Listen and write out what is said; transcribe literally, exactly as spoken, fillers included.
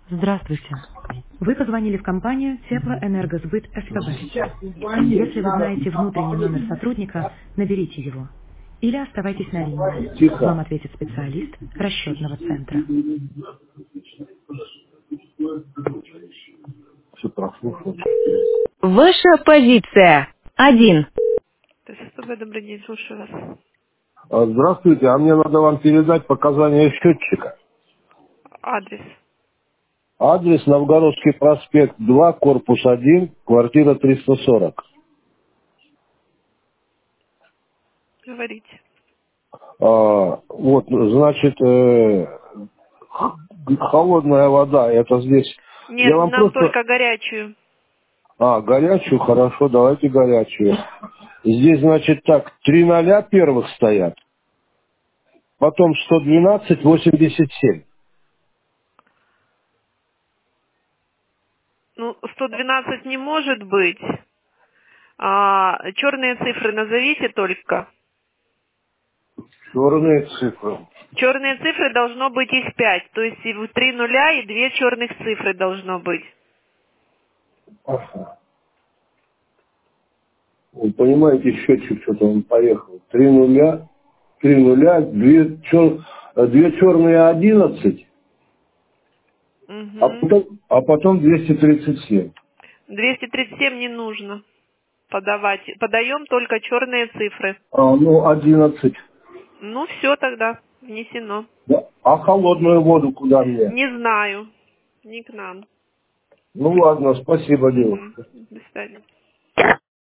Здравствуйте. Вы позвонили в компанию Теплоэнергосбыт СПБ. Если вы знаете внутренний номер сотрудника, наберите его. Или оставайтесь на линии. Вам Тихо. ответит специалист расчетного центра. Все прослушал. Ваша позиция. Один. То есть, СПБ, добрый день, слушаю вас. А, Здравствуйте, а мне надо вам передать показания счетчика. Адрес. Адрес Новгородский проспект два, корпус один, квартира триста сорок. Говорите. А, вот, значит, э, холодная вода, это здесь. Я Нет, вам нам просто... только горячую. А, горячую, хорошо, давайте горячую. Здесь, значит, так, три ноля первых стоят, потом сто двенадцать восемьдесят семь. Ну, сто двенадцать не может быть. А, черные цифры назовите только. Черные цифры. Черные цифры должно быть их пять. То есть и в три нуля и две черных цифры должно быть. Ага. Вы понимаете, счетчик что-то он поехал. Три нуля, три нуля, две, чер, две черные одиннадцать, а Угу. потом, а потом двести тридцать семь. двести тридцать семь не нужно подавать. Подаем только черные цифры. А, ну, одиннадцать. Ну, все тогда. Внесено. Да. А холодную воду куда мне? Не знаю. Не к нам. Ну ладно, спасибо, девушка. Угу. До свидания.